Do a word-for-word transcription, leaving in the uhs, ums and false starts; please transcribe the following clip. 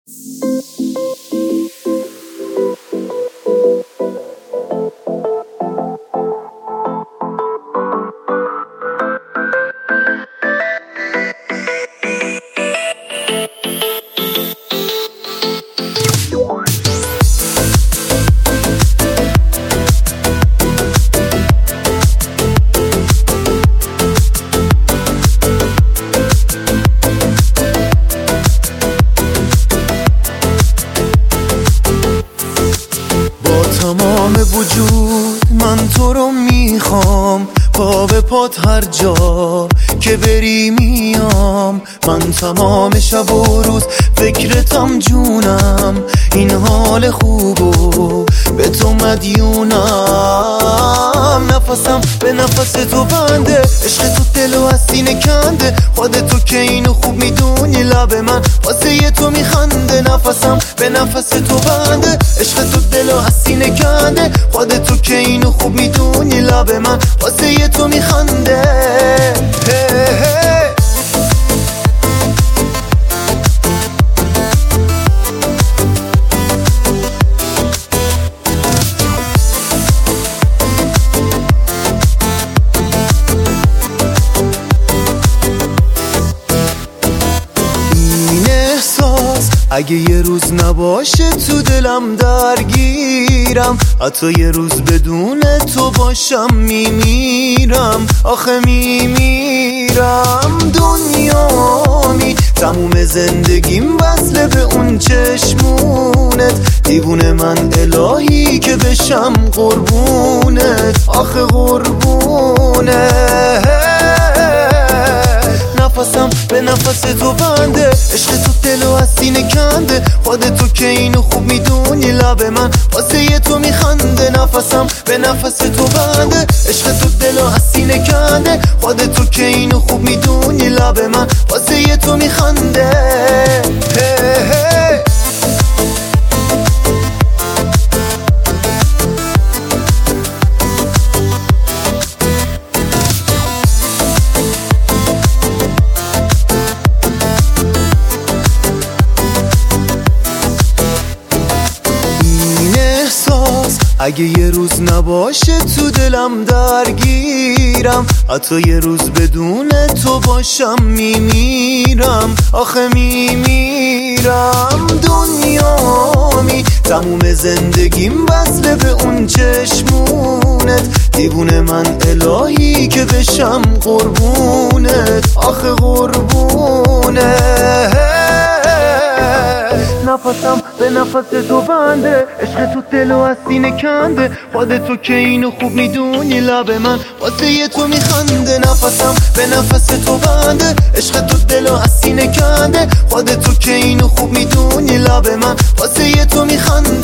تمام وجود من تو رو میخوام، پا به پات هر جا که بری میام. من تمام شب و روز فکرتم جونم، این حال خوبو به تو مدیونم. نفسم به نفس تو بنده، عشق تو دل و از سینه کنده. خودتو که اینو خوب میدونی، لب من واسه یه تو میخنده. نفسم به نفس تو بنده، عشق تو دل و از سینه کنده. خودتو که اینو خوب میدونی، لب من واسه یه تو میخنده. hey, hey. اگه یه روز نباشه تو دلم درگیرم، حتی یه روز بدون تو باشم میمیرم. آخه میمیرم. دنیامی تموم زندگیم وصله به اون چشمونت. دیوونه من الهی که بشم قربونت. آخه قربونت. نفسم به نفس تو بنده، عشق تو دل و از سینه کنده. خودتو که اینو خوب میدونی، لب من واسه یه تو میخنده. نفسم به نفس تو بنده، عشق تو دل و از سینه کنده. خودتو که اینو خوب میدونی، لب من واسه یه تو میخنده. hey, hey. اگه یه روز نباشه تو دلم درگیرم، حتی یه روز بدون تو باشم میمیرم. آخه میمیرم. دنیامی تموم زندگیم وصله به اون چشمونت. دیوونه من الهی که بشم قربونت. آخه قربونت. نفسم به نفس تو بنده، عشق تو دل و از سینه کنده. خودتو که اینو خوب میدونی، لب من واسه یه تو میخنده. نفسم به نفس تو بنده، عشق تو دل و از سینه کنده. خودتو که اینو خوب میدونی، لب من واسه یه تو میخنده.